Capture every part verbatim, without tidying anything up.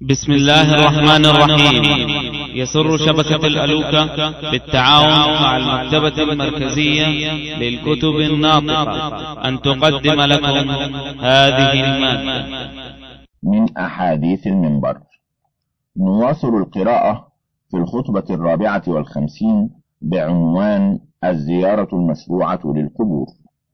بسم الله الرحمن الرحيم. يسر شبكة الألوكة بالتعاون مع المكتبة المركزية للكتب الناطقة أن تقدم لكم هذه المادة من أحاديث المنبر. نواصل القراءة في الخطبة الرابعة والخمسين بعنوان الزيارة المشروعة للقبور.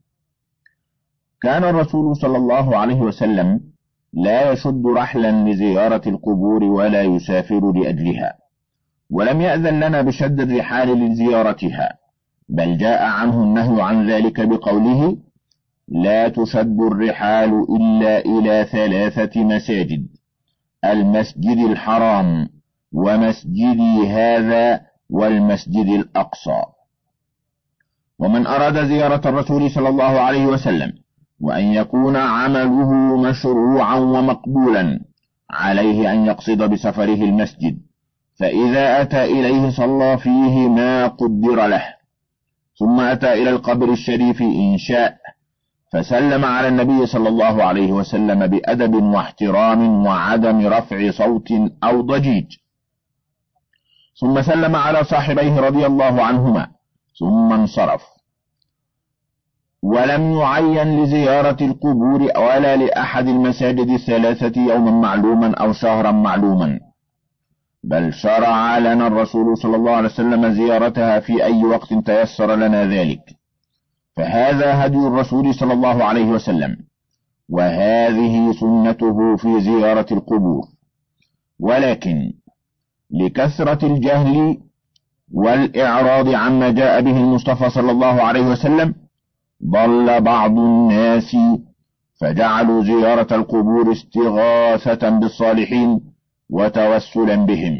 كان الرسول صلى الله عليه وسلم لا يشد رحلا لزيارة القبور ولا يسافر لأجلها، ولم يأذن لنا بشد الرحال لزيارتها، بل جاء عنه النهي عن ذلك بقوله: لا تشد الرحال إلا إلى ثلاثة مساجد: المسجد الحرام ومسجدي هذا والمسجد الأقصى. ومن أراد زيارة الرسول صلى الله عليه وسلم وأن يكون عمله مشروعا ومقبولا عليه أن يقصد بسفره المسجد، فإذا أتى إليه صلى فيه ما قدر له، ثم أتى إلى القبر الشريف إن شاء فسلم على النبي صلى الله عليه وسلم بأدب واحترام وعدم رفع صوت أو ضجيج، ثم سلم على صاحبيه رضي الله عنهما ثم انصرف. ولم يعين لزيارة القبور ولا لأحد المساجد الثلاثة يوما معلوما أو شهرا معلوما، بل شرع لنا الرسول صلى الله عليه وسلم زيارتها في أي وقت تيسر لنا ذلك، فهذا هدي الرسول صلى الله عليه وسلم، وهذه سنته في زيارة القبور. ولكن لكثرة الجهل والإعراض عما جاء به المصطفى صلى الله عليه وسلم ضل بعض الناس فجعلوا زيارة القبور استغاثة بالصالحين وتوسلا بهم،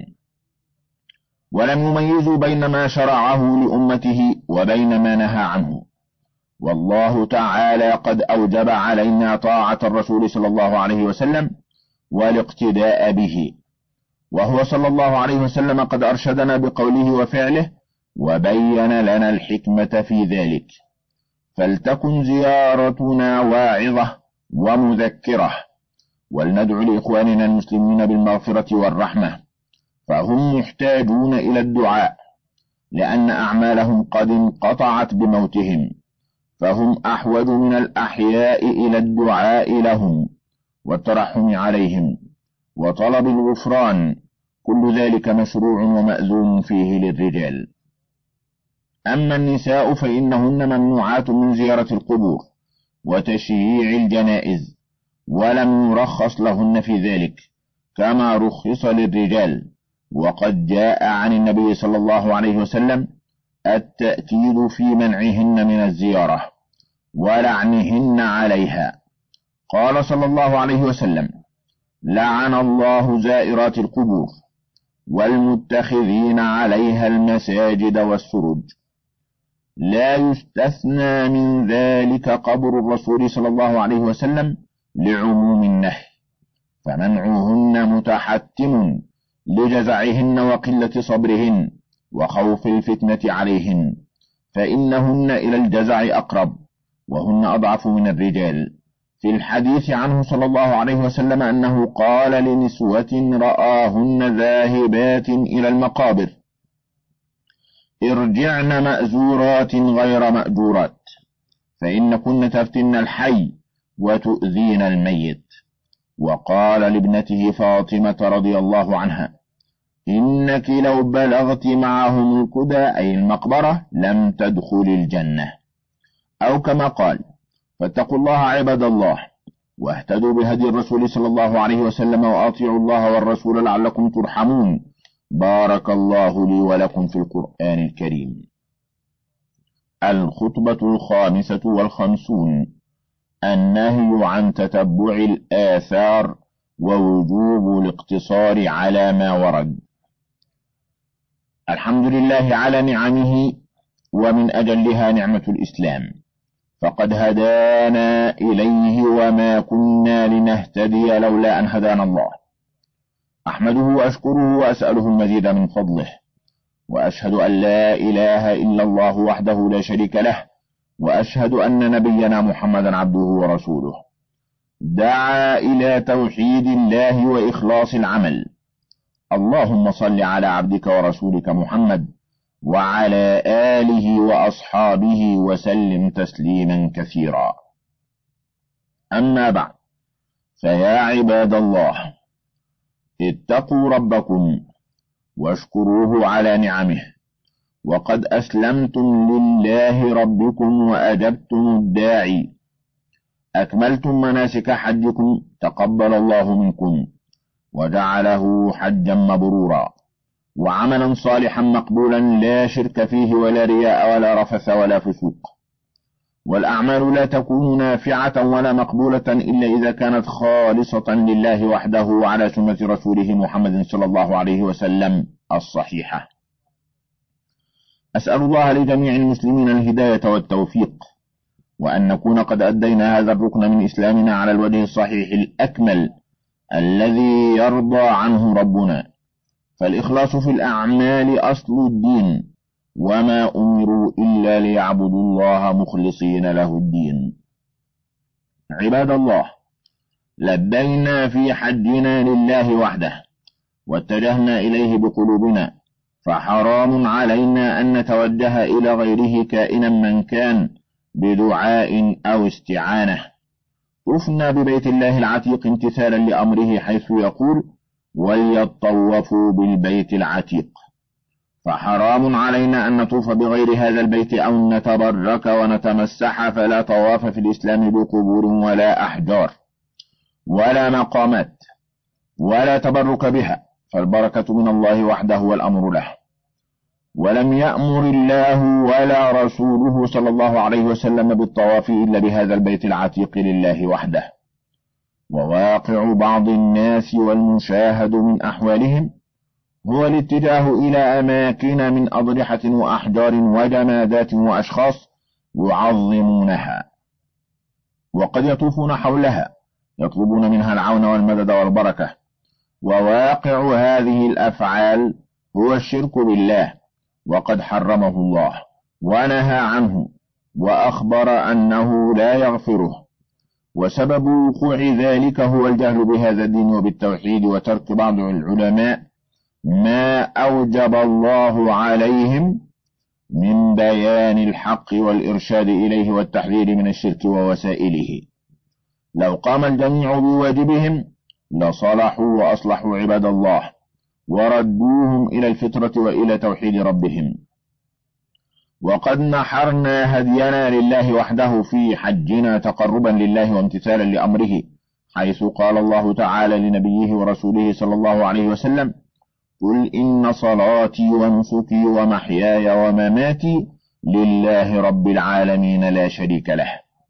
ولم يميزوا بين ما شرعه لأمته وبين ما نهى عنه. والله تعالى قد أوجب علينا طاعة الرسول صلى الله عليه وسلم والاقتداء به، وهو صلى الله عليه وسلم قد أرشدنا بقوله وفعله وبين لنا الحكمة في ذلك. فلتكن زيارتنا واعظة ومذكرة، ولندعو لإخواننا المسلمين بالمغفرة والرحمة، فهم محتاجون إلى الدعاء لأن أعمالهم قد انقطعت بموتهم، فهم أحوج من الأحياء إلى الدعاء لهم والترحم عليهم وطلب الغفران، كل ذلك مشروع ومأذون فيه للرجال. أما النساء فإنهن ممنوعات من زيارة القبور وتشييع الجنائز، ولم يرخص لهن في ذلك كما رخص للرجال، وقد جاء عن النبي صلى الله عليه وسلم التأكيد في منعهن من الزيارة ولعنهن عليها. قال صلى الله عليه وسلم: لعن الله زائرات القبور والمتخذين عليها المساجد والسرج. لا يستثنى من ذلك قبر الرسول صلى الله عليه وسلم لعموم النهي، فمنعهن متحتم لجزعهن وقلة صبرهن وخوف الفتنة عليهن، فإنهن إلى الجزع أقرب وهن أضعف من الرجال. في الحديث عنه صلى الله عليه وسلم أنه قال لنسوة رآهن ذاهبات إلى المقابر: ارجعن مأزورات غير مأجورات، فإن كن تفتن الحي وتؤذين الميت. وقال لابنته فاطمة رضي الله عنها: إنك لو بلغت معهم الكدى أي المقبرة لم تدخل الجنة، أو كما قال: فاتقوا الله عباد الله واهتدوا بهدي الرسول صلى الله عليه وسلم وأطيعوا الله والرسول لعلكم ترحمون. بارك الله لي ولكم في القرآن الكريم. الخطبة الخامسة والخمسون: النهي عن تتبع الآثار ووجوب الاقتصار على ما ورد. الحمد لله على نعمه، ومن أجلها نعمة الإسلام، فقد هدانا إليه وما كنا لنهتدي لولا أن هدانا الله. أحمده وأشكره وأسأله المزيد من فضله، وأشهد أن لا إله إلا الله وحده لا شريك له، وأشهد أن نبينا محمدا عبده ورسوله. دعا إلى توحيد الله وإخلاص العمل. اللهم صل على عبدك ورسولك محمد وعلى آله وأصحابه وسلم تسليما كثيرا. أما بعد، فيا عباد الله، اتقوا ربكم واشكروه على نعمه، وقد أسلمتم لله ربكم وأجبتم الداعي، أكملتم مناسك حجكم، تقبل الله منكم وجعله حجا مبرورا وعملا صالحا مقبولا لا شرك فيه ولا رياء ولا رفث ولا فسوق. والأعمال لا تكون نافعة ولا مقبولة إلا إذا كانت خالصة لله وحده وعلى سنة رسوله محمد صلى الله عليه وسلم الصحيحة. أسأل الله لجميع المسلمين الهداية والتوفيق، وأن نكون قد أدينا هذا الركن من إسلامنا على الوجه الصحيح الأكمل الذي يرضى عنه ربنا. فالإخلاص في الأعمال أصل الدين، وما أمروا إلا ليعبدوا الله مخلصين له الدين. عباد الله، لبينا في حجنا لله وحده واتجهنا إليه بقلوبنا، فحرام علينا أن نتوجه إلى غيره كائنا من كان بدعاء أو استعانة. طفنا ببيت الله العتيق امتثالا لأمره، حيث يقول: وليطوفوا بالبيت العتيق. فحرام علينا أن نطوف بغير هذا البيت أو نتبرك ونتمسح، فلا طواف في الإسلام بقبور ولا أحجار ولا مقامات، ولا تبرك بها، فالبركة من الله وحده والأمر له. ولم يأمر الله ولا رسوله صلى الله عليه وسلم بالطواف إلا بهذا البيت العتيق لله وحده. وواقع بعض الناس والمشاهد من أحوالهم هو الاتجاه إلى أماكن من أضرحة وأحجار وجمادات وأشخاص يعظمونها، وقد يطوفون حولها يطلبون منها العون والمدد والبركة. وواقع هذه الأفعال هو الشرك بالله، وقد حرمه الله ونهى عنه وأخبر أنه لا يغفره. وسبب وقوع ذلك هو الجهل بهذا الدين وبالتوحيد، وترك بعض العلماء ما أوجب الله عليهم من بيان الحق والإرشاد إليه والتحذير من الشرك ووسائله. لو قام الجميع بواجبهم لصلحوا وأصلحوا عباد الله، وردوهم إلى الفطرة وإلى توحيد ربهم. وقد نحرنا هدينا لله وحده في حجنا تقربا لله وامتثالا لأمره، حيث قال الله تعالى لنبيه ورسوله صلى الله عليه وسلم: قل إن صلاتي ونسكي ومحياي ومماتي لله رب العالمين لا شريك له.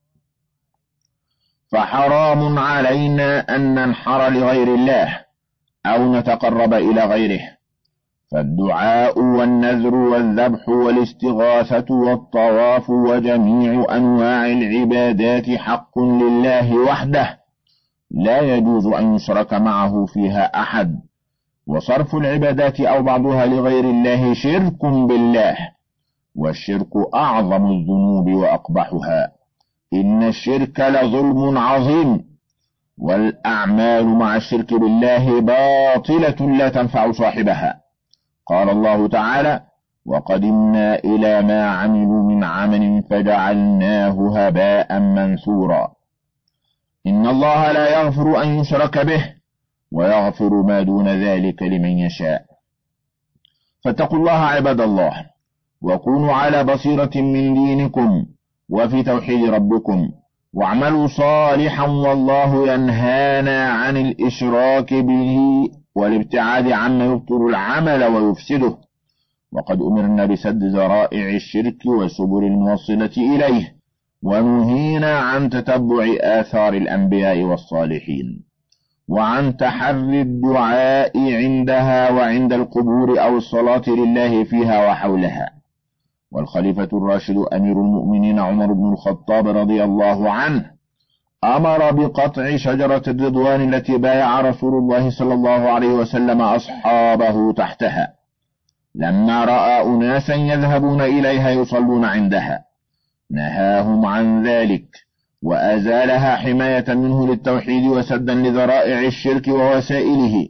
فحرام علينا أن ننحر لغير الله أو نتقرب إلى غيره، فالدعاء والنذر والذبح والاستغاثة والطواف وجميع أنواع العبادات حق لله وحده، لا يجوز أن يشرك معه فيها أحد. وصرف العبادات أو بعضها لغير الله شرك بالله، والشرك أعظم الذنوب وأقبحها، إن الشرك لظلم عظيم، والأعمال مع الشرك بالله باطلة لا تنفع صاحبها. قال الله تعالى: وقدمنا إلى ما عملوا من عمل فجعلناه هباء منثورا. إن الله لا يغفر أن يشرك به، ويغفر ما دون ذلك لمن يشاء. فاتقوا الله عباد الله، وكونوا على بصيرة من دينكم وفي توحيد ربكم، واعملوا صالحا، والله ينهانا عن الإشراك به والابتعاد عما يبطل العمل ويفسده. وقد أمرنا بسد ذرائع الشرك والسبل الموصلة إليه، ونهينا عن تتبع آثار الأنبياء والصالحين، وعن تحري الدعاء عندها وعند القبور أو الصلاة لله فيها وحولها. والخليفة الراشد أمير المؤمنين عمر بن الخطاب رضي الله عنه أمر بقطع شجرة الرضوان التي بايع رسول الله صلى الله عليه وسلم أصحابه تحتها، لما رأى أناسا يذهبون إليها يصلون عندها، نهاهم عن ذلك، وأزالها حماية منه للتوحيد وسدا لذرائع الشرك ووسائله.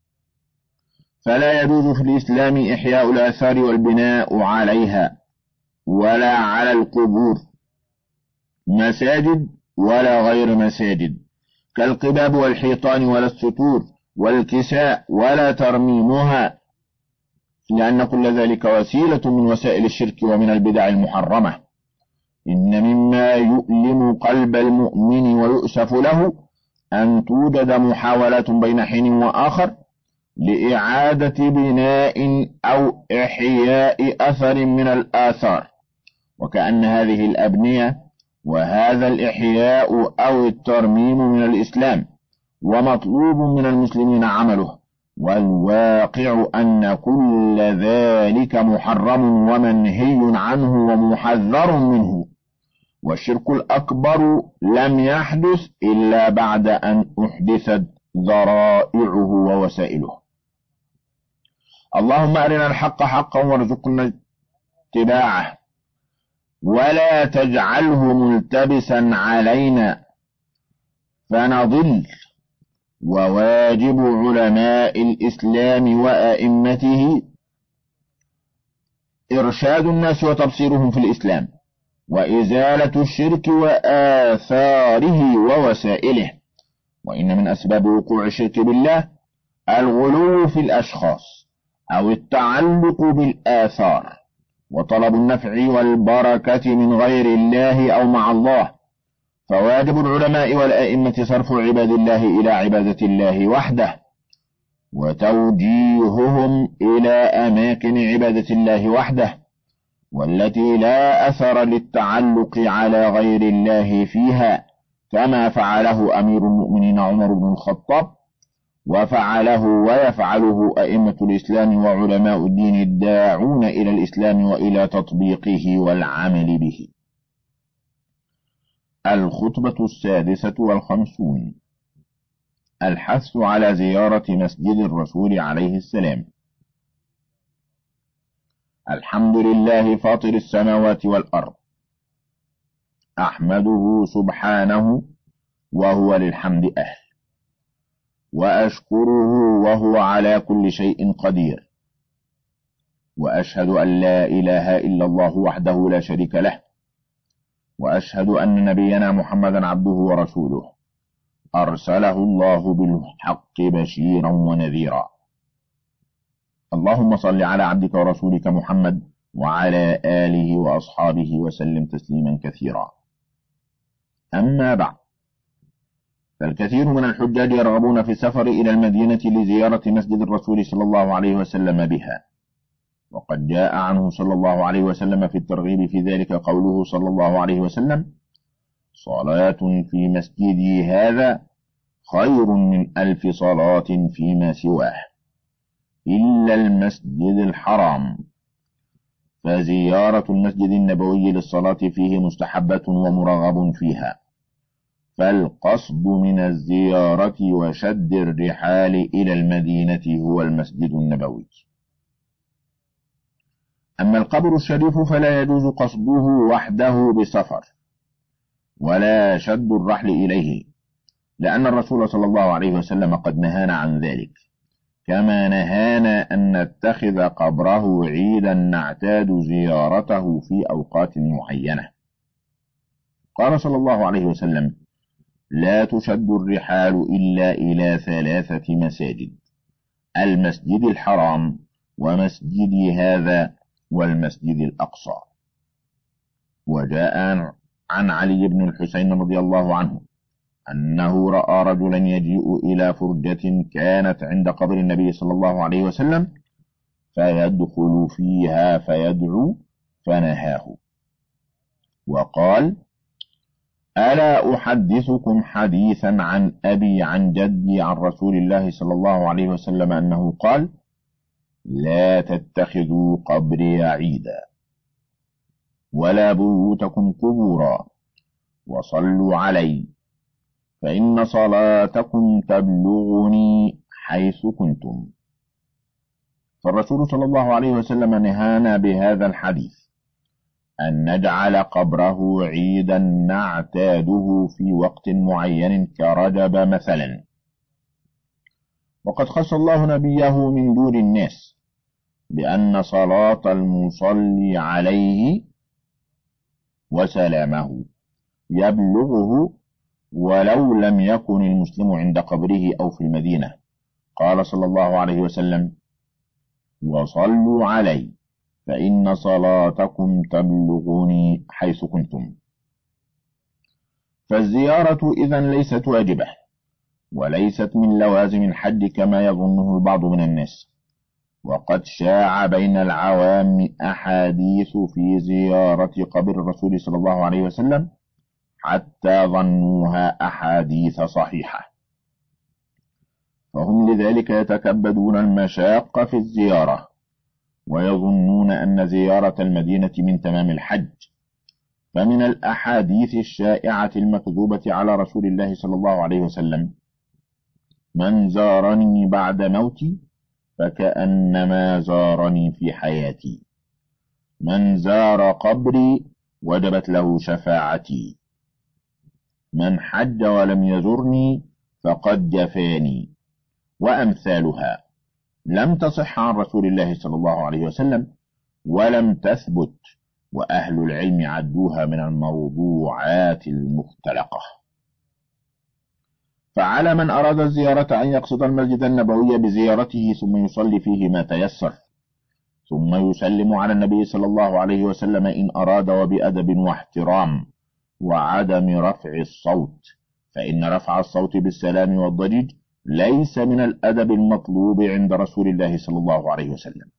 فلا يجوز في الإسلام إحياء الآثار والبناء عليها ولا على القبور، مساجد ولا غير مساجد، كالقباب والحيطان ولا السطور والكساء، ولا ترميمها، لأن كل ذلك وسيلة من وسائل الشرك ومن البدع المحرمة. إن مما يؤلم قلب المؤمن ويؤسف له أن توجد محاولات بين حين وآخر لإعادة بناء أو إحياء أثر من الآثار، وكأن هذه الأبنية وهذا الإحياء أو الترميم من الإسلام ومطلوب من المسلمين عمله، والواقع أن كل ذلك محرم ومنهي عنه ومحذر منه، والشرك الأكبر لم يحدث إلا بعد أن أحدثت ذرائعه ووسائله. اللهم أرنا الحق حقا وارزقنا اتباعه، ولا تجعله ملتبسا علينا فنضل. وواجب علماء الإسلام وأئمته إرشاد الناس وتبصيرهم في الإسلام، وإزالة الشرك وآثاره ووسائله. وإن من أسباب وقوع الشرك بالله الغلو في الأشخاص أو التعلق بالآثار وطلب النفع والبركة من غير الله أو مع الله. فواجب العلماء والأئمة صرف عباد الله إلى عبادة الله وحده، وتوجيههم إلى أماكن عبادة الله وحده، والتي لا أثر للتعلق على غير الله فيها، كما فعله أمير المؤمنين عمر بن الخطاب، وفعله ويفعله أئمة الإسلام وعلماء الدين الداعون إلى الإسلام وإلى تطبيقه والعمل به. الخطبة السادسة والخمسون: الحث على زيارة مسجد الرسول عليه السلام. الحمد لله فاطر السماوات والأرض، أحمده سبحانه وهو للحمد أهل، وأشكره وهو على كل شيء قدير، وأشهد أن لا إله إلا الله وحده لا شريك له، وأشهد أن نبينا محمدا عبده ورسوله أرسله الله بالحق بشيرا ونذيرا. اللهم صل على عبدك ورسولك محمد وعلى آله وأصحابه وسلم تسليما كثيرا. أما بعد، فالكثير من الحجاج يرغبون في السفر إلى المدينة لزيارة مسجد الرسول صلى الله عليه وسلم بها، وقد جاء عنه صلى الله عليه وسلم في الترغيب في ذلك قوله صلى الله عليه وسلم: صلاة في مسجدي هذا خير من ألف صلاة فيما سواه إلا المسجد الحرام. فزيارة المسجد النبوي للصلاة فيه مستحبة ومرغب فيها، فالقصد من الزيارة وشد الرحال إلى المدينة هو المسجد النبوي. أما القبر الشريف فلا يجوز قصده وحده بسفر ولا شد الرحل إليه، لأن الرسول صلى الله عليه وسلم قد نهانا عن ذلك، كما نهانا أن نتخذ قبره عيدا نعتاد زيارته في أوقات معينة. قال صلى الله عليه وسلم: لا تشد الرحال إلا إلى ثلاثة مساجد: المسجد الحرام، ومسجدي هذا، والمسجد الأقصى. وجاء عن علي بن الحسين رضي الله عنه أنه رأى رجلا يجيء إلى فرجة كانت عند قبر النبي صلى الله عليه وسلم فيدخل فيها فيدعو، فنهاه وقال: ألا أحدثكم حديثا عن أبي عن جدي عن رسول الله صلى الله عليه وسلم أنه قال: لا تتخذوا قبري عيدا، ولا بيوتكم قبورا، وصلوا علي، فإن صلاتكم تبلغني حيث كنتم. فالرسول صلى الله عليه وسلم نهانا بهذا الحديث، أن نجعل قبره عيدا نعتاده في وقت معين كرجب مثلا. وقد خص الله نبيه من دون الناس بأن صلاة المصلي عليه وسلامه يبلغه ولو لم يكن المسلم عند قبره أو في المدينة. قال صلى الله عليه وسلم: وصلوا علي فإن صلاتكم تبلغني حيث كنتم. فالزيارة إذن ليست واجبة وليست من لوازم الحج كما يظنه البعض من الناس. وقد شاع بين العوام أحاديث في زيارة قبر الرسول صلى الله عليه وسلم حتى ظنوها أحاديث صحيحة، فهم لذلك يتكبدون المشاق في الزيارة ويظنون أن زيارة المدينة من تمام الحج. فمن الأحاديث الشائعة المكذوبة على رسول الله صلى الله عليه وسلم: من زارني بعد موتي فكأنما زارني في حياتي، من زار قبري وجبت له شفاعتي، من حج ولم يزرني فقد جفاني، وأمثالها لم تصح عن رسول الله صلى الله عليه وسلم ولم تثبت، وأهل العلم عدوها من الموضوعات المختلقة. فعلى من أراد الزيارة أن يقصد المسجد النبوي بزيارته ثم يصلي فيه ما تيسر، ثم يسلم على النبي صلى الله عليه وسلم إن أراد، وبأدب واحترام وعدم رفع الصوت، فإن رفع الصوت بالسلام والضجيج ليس من الأدب المطلوب عند رسول الله صلى الله عليه وسلم.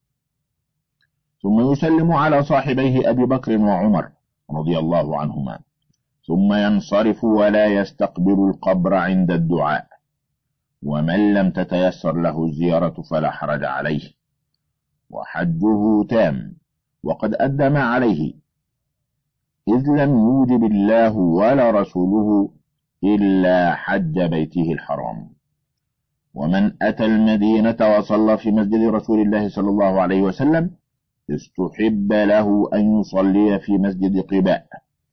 ثم يسلم على صاحبيه أبي بكر وعمر رضي الله عنهما، ثم ينصرف ولا يستقبل القبر عند الدعاء. ومن لم تتيسر له الزيارة فلا حرج عليه، وحجه تام وقد أدى ما عليه، إذ لم يوجب الله ولا رسوله إلا حج بيته الحرام. ومن أتى المدينة وصلى في مسجد رسول الله صلى الله عليه وسلم استحب له أن يصلي في مسجد قباء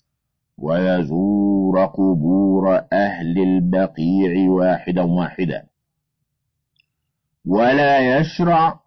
ويزور قبور أهل البقيع واحدا واحدا، ولا يشرع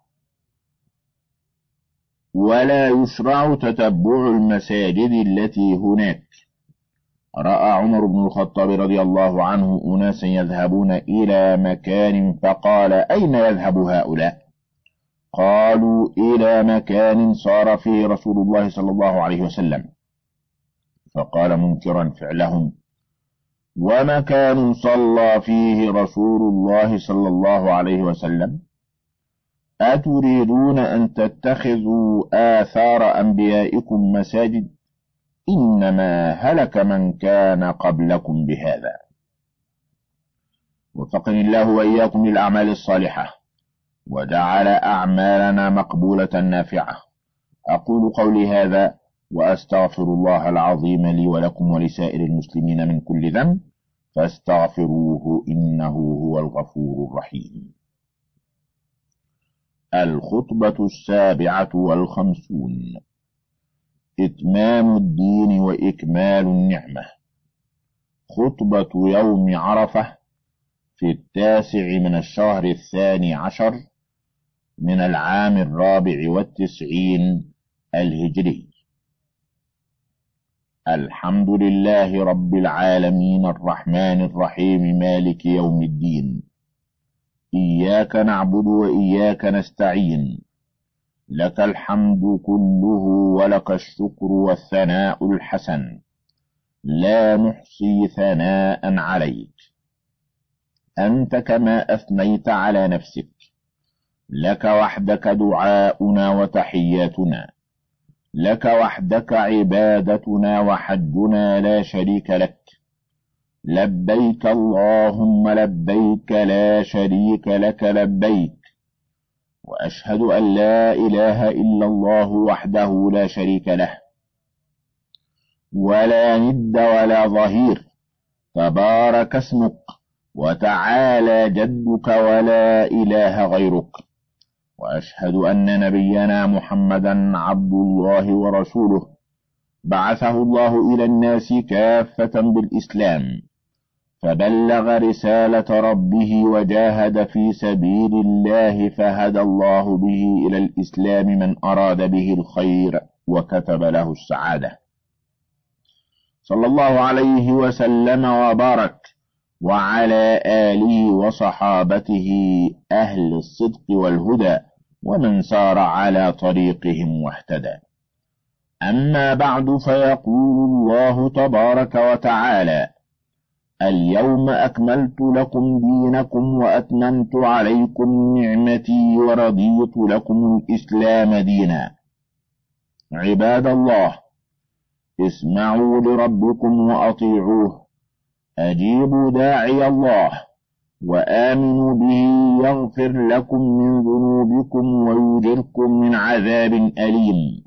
ولا يشرع تتبع المساجد التي هناك. رأى عمر بن الخطاب رضي الله عنه أناسا يذهبون إلى مكان فقال: أين يذهب هؤلاء؟ قالوا: إلى مكان صار فيه رسول الله صلى الله عليه وسلم. فقال منكرا فعلهم: ومكان صلى فيه رسول الله صلى الله عليه وسلم؟ أتريدون أن تتخذوا آثار أنبيائكم مساجد؟ إنما هلك من كان قبلكم بهذا. وفقني الله وإياكم للأعمال الصالحة وجعل أعمالنا مقبولة نافعة. أقول قولي هذا وأستغفر الله العظيم لي ولكم ولسائر المسلمين من كل ذنب، فاستغفروه إنه هو الغفور الرحيم. الخطبة السابعة والخمسون: إتمام الدين وإكمال النعمة. خطبة يوم عرفة في التاسع من الشهر الثاني عشر من العام الرابع والتسعين الهجري. الحمد لله رب العالمين الرحمن الرحيم مالك يوم الدين، إياك نعبد وإياك نستعين، لك الحمد كله ولك الشكر والثناء الحسن، لا نحصي ثناء عليك، أنت كما أثنيت على نفسك، لك وحدك دعاؤنا وتحياتنا، لك وحدك عبادتنا وحجنا لا شريك لك، لبيك اللهم لبيك لا شريك لك لبيك، وأشهد أن لا إله إلا الله وحده لا شريك له ولا ند ولا ظهير، تبارك اسمك وتعالى جدك ولا إله غيرك، وأشهد أن نبينا محمدا عبد الله ورسوله بعثه الله إلى الناس كافة بالإسلام، فبلغ رسالة ربه وجاهد في سبيل الله، فهدى الله به إلى الإسلام من أراد به الخير وكتب له السعادة، صلى الله عليه وسلم وبارك، وعلى آله وصحابته أهل الصدق والهدى ومن سار على طريقهم واهتدى. أما بعد، فيقول الله تبارك وتعالى: اليوم أكملت لكم دينكم وأتممت عليكم نعمتي ورضيت لكم الإسلام دينا. عباد الله، اسمعوا لربكم وأطيعوه، أجيبوا داعي الله وآمنوا به يغفر لكم من ذنوبكم ويجركم من عذاب أليم.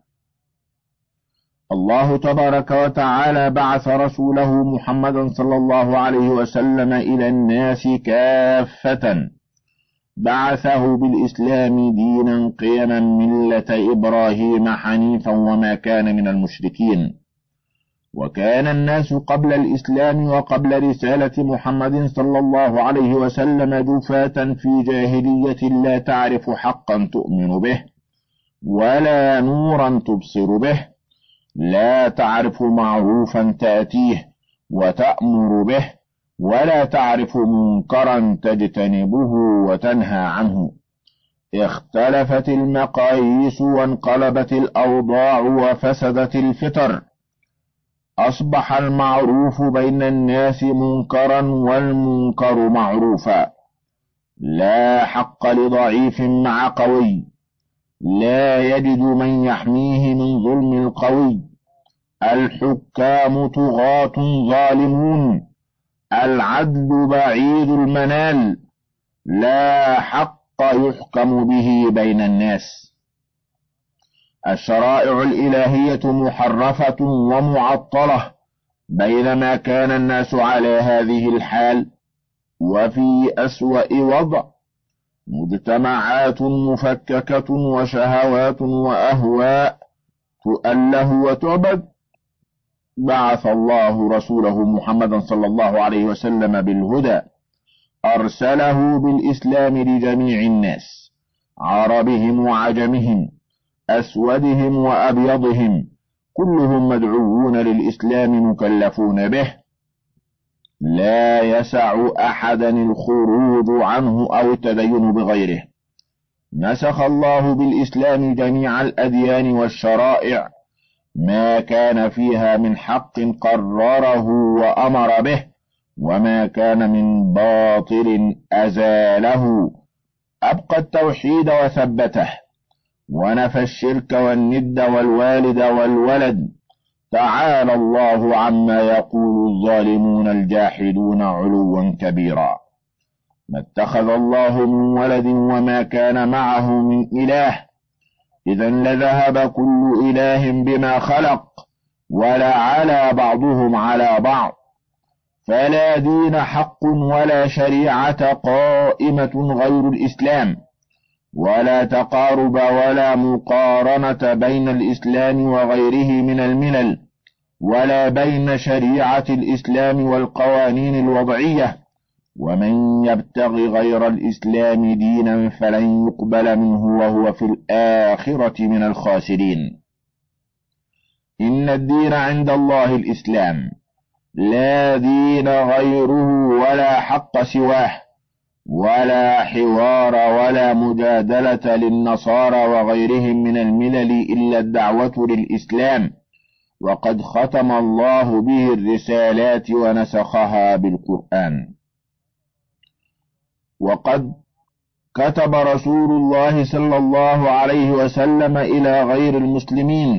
الله تبارك وتعالى بعث رسوله محمدا صلى الله عليه وسلم إلى الناس كافة، بعثه بالإسلام دينا قيما ملة إبراهيم حنيفا وما كان من المشركين. وكان الناس قبل الإسلام وقبل رسالة محمد صلى الله عليه وسلم جفاة في جاهلية، لا تعرف حقا تؤمن به ولا نورا تبصر به، لا تعرف معروفا تأتيه وتأمر به، ولا تعرف منكرا تجتنبه وتنهى عنه. اختلفت المقاييس وانقلبت الأوضاع وفسدت الفطر، أصبح المعروف بين الناس منكرا والمنكر معروفا. لا حق لضعيف مع قوي، لا يجد من يحميه من ظلم القوي. الحكام طغاة ظالمون، العدل بعيد المنال، لا حق يحكم به بين الناس. الشرائع الإلهية محرفة ومعطلة، بينما كان الناس على هذه الحال وفي أسوأ وضع، مجتمعات مفككة وشهوات وأهواء تؤله وتعبد. بعث الله رسوله محمدا صلى الله عليه وسلم بالهدى، أرسله بالإسلام لجميع الناس، عربهم وعجمهم، أسودهم وأبيضهم، كلهم مدعوون للإسلام مكلفون به، لا يسع أحدا الخروج عنه أو التدين بغيره. نسخ الله بالإسلام جميع الأديان والشرائع، ما كان فيها من حق قرره وأمر به، وما كان من باطل أزاله، أبقى التوحيد وثبته، ونفى الشرك والند والوالد والولد. تعالى الله عما يقول الظالمون الجاحدون علوا كبيرا. ما اتخذ الله من ولد وما كان معه من إله، إذا لذهب كل إله بما خلق، ولعلى بعضهم على بعض. فلا دين حق ولا شريعة قائمة غير الإسلام، ولا تقارب ولا مقارنة بين الإسلام وغيره من الملل، ولا بين شريعة الإسلام والقوانين الوضعية. ومن يبتغي غير الإسلام دينا فلن يقبل منه وهو في الآخرة من الخاسرين. إن الدين عند الله الإسلام، لا دين غيره ولا حق سواه، ولا حوار ولا مجادلة للنصارى وغيرهم من الملل إلا الدعوة للإسلام، وقد ختم الله به الرسالات ونسخها بالقرآن. وقد كتب رسول الله صلى الله عليه وسلم إلى غير المسلمين،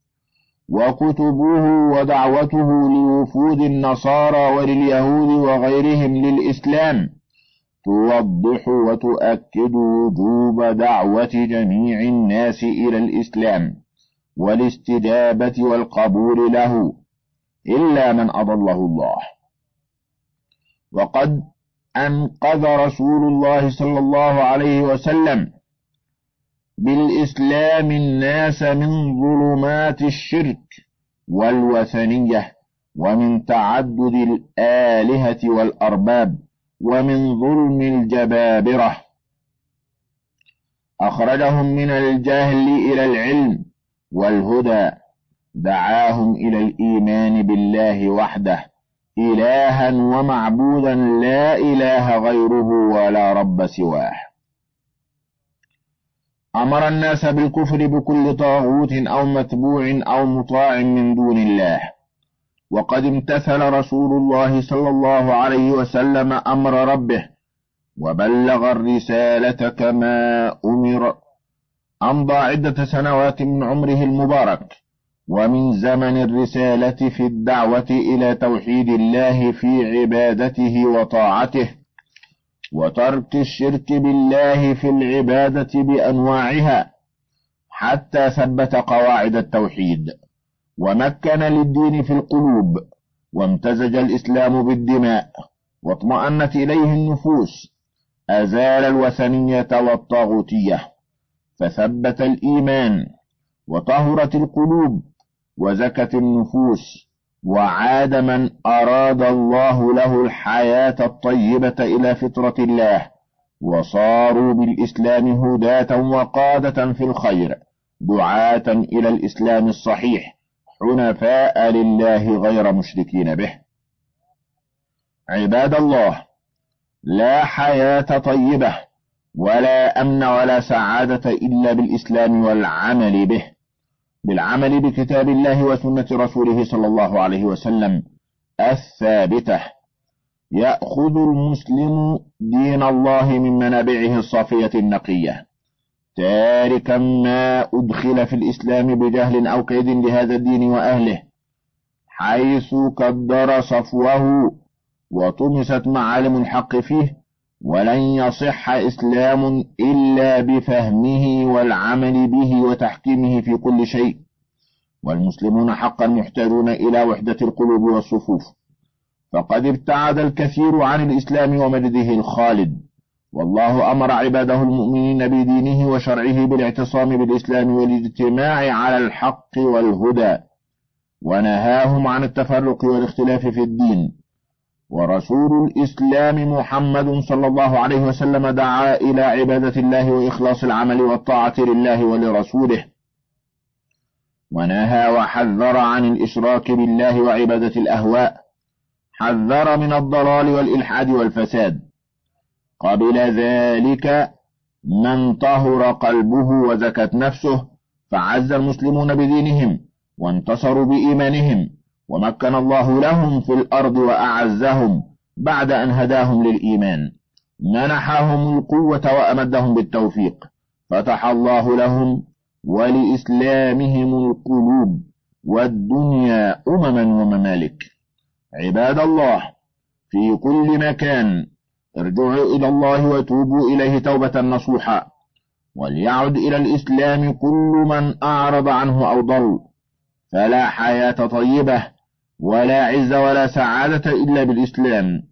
وكتبه ودعوته لوفود النصارى ولليهود وغيرهم للإسلام توضح وتؤكد وجوب دعوة جميع الناس إلى الإسلام والاستجابة والقبول له، إلا من أضله الله. وقد أنقذ رسول الله صلى الله عليه وسلم بالإسلام الناس من ظلمات الشرك والوثنية، ومن تعدد الآلهة والأرباب، ومن ظلم الجبابرة. أخرجهم من الجهل إلى العلم والهدى، دعاهم إلى الإيمان بالله وحده إلها ومعبودا لا إله غيره ولا رب سواه. أمر الناس بالكفر بكل طاغوت أو متبوع أو مطاع من دون الله، وقد امتثل رسول الله صلى الله عليه وسلم أمر ربه وبلغ الرسالة كما أمر. أمضى عدة سنوات من عمره المبارك ومن زمن الرسالة في الدعوة إلى توحيد الله في عبادته وطاعته، وترك الشرك بالله في العبادة بأنواعها، حتى ثبت قواعد التوحيد ومكن للدين في القلوب، وامتزج الإسلام بالدماء واطمأنت إليه النفوس، أزال الوثنية والطاغوتية، فثبت الإيمان وطهرت القلوب وزكت النفوس، وعاد من أراد الله له الحياة الطيبة إلى فطرة الله، وصاروا بالإسلام هداة وقادة في الخير، دعاة إلى الإسلام الصحيح، حنفاء لله غير مشركين به. عباد الله، لا حياة طيبة ولا أمن ولا سعادة إلا بالإسلام والعمل به، بالعمل بكتاب الله وسنة رسوله صلى الله عليه وسلم الثابتة. يأخذ المسلم دين الله من منابعه الصافية النقية، تاركا ما أدخل في الإسلام بجهل أو كيد لهذا الدين وأهله، حيث قدر صفوه وطمست معالم الحق فيه. ولن يصح إسلام إلا بفهمه والعمل به وتحكيمه في كل شيء، والمسلمون حقا محتاجون إلى وحدة القلوب والصفوف، فقد ابتعد الكثير عن الإسلام ومجده الخالد، والله أمر عباده المؤمنين بدينه وشرعه بالاعتصام بالإسلام والاجتماع على الحق والهدى، ونهاهم عن التفرق والاختلاف في الدين. ورسول الإسلام محمد صلى الله عليه وسلم دعا إلى عبادة الله وإخلاص العمل والطاعة لله ولرسوله، ونهى وحذر عن الإشراك بالله وعبادة الأهواء، حذر من الضلال والإلحاد والفساد. قبل ذلك من طهر قلبه وزكت نفسه، فعز المسلمون بدينهم وانتصروا بإيمانهم، ومكن الله لهم في الأرض وأعزهم بعد أن هداهم للإيمان، منحهم القوة وأمدهم بالتوفيق، فتح الله لهم ولإسلامهم القلوب والدنيا أمما وممالك. عباد الله، في كل مكان ارجعوا إلى الله وتوبوا إليه توبة نصوحا، وليعد إلى الإسلام كل من أعرض عنه أو ضل، فلا حياة طيبة ولا عز ولا سعادة إلا بالإسلام،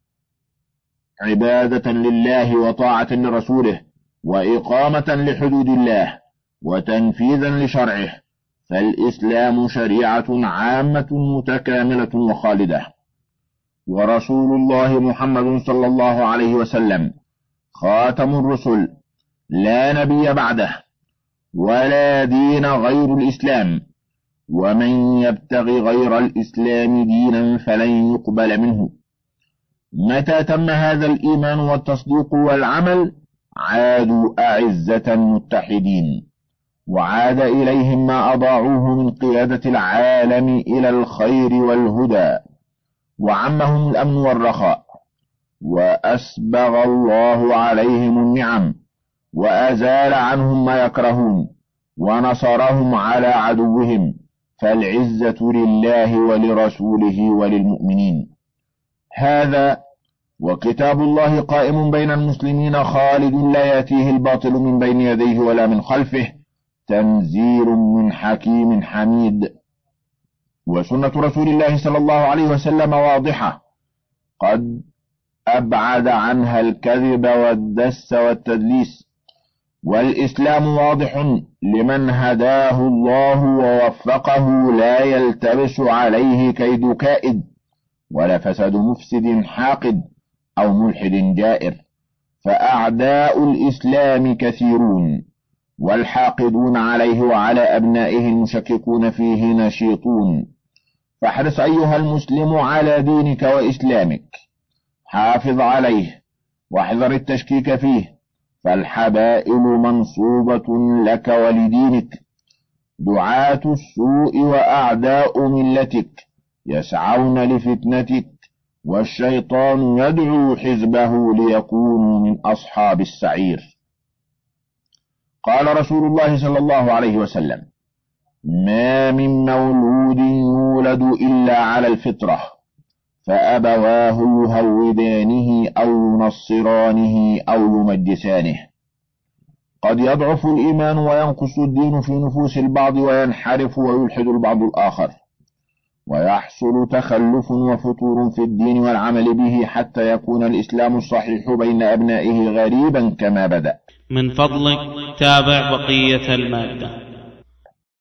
عبادة لله وطاعة لرسوله وإقامة لحدود الله وتنفيذا لشرعه، فالإسلام شريعة عامة متكاملة وخالدة. ورسول الله محمد صلى الله عليه وسلم خاتم الرسل، لا نبي بعده ولا دين غير الإسلام، ومن يبتغي غير الإسلام دينا فلن يقبل منه. متى تم هذا الإيمان والتصديق والعمل عادوا أعزة متحدين، وعاد إليهم ما أضاعوه من قيادة العالم إلى الخير والهدى، وعمهم الأمن والرخاء، وأسبغ الله عليهم النعم، وأزال عنهم ما يكرهون، ونصرهم على عدوهم، فالعزة لله ولرسوله وللمؤمنين. هذا وكتاب الله قائم بين المسلمين خالد، لا يأتيه الباطل من بين يديه ولا من خلفه، تنزيل من حكيم حميد. وسنة رسول الله صلى الله عليه وسلم واضحة، قد أبعد عنها الكذب والدس والتدليس، والإسلام واضح لمن هداه الله ووفقه، لا يلتبس عليه كيد كائد ولا فساد مفسد حاقد أو ملحد جائر، فأعداء الإسلام كثيرون، والحاقدون عليه وعلى أبنائه المشككون فيه نشيطون. فاحرص أيها المسلم على دينك وإسلامك، حافظ عليه واحذر التشكيك فيه، فالحبائل منصوبة لك ولدينك. دعاة السوء وأعداء ملتك يسعون لفتنتك، والشيطان يدعو حزبه ليكونوا من أصحاب السعير. قال رسول الله صلى الله عليه وسلم: ما من مولود يولد إلا على الفطرة، فأبواه يهودانه أو ينصرانه أو يمجسانه. قد يضعف الإيمان وينقص الدين في نفوس البعض، وينحرف ويلحد البعض الآخر، ويحصل تخلف وفتور في الدين والعمل به، حتى يكون الإسلام الصحيح بين أبنائه غريبا كما بدأ. من فضلك تابع بقية المادة.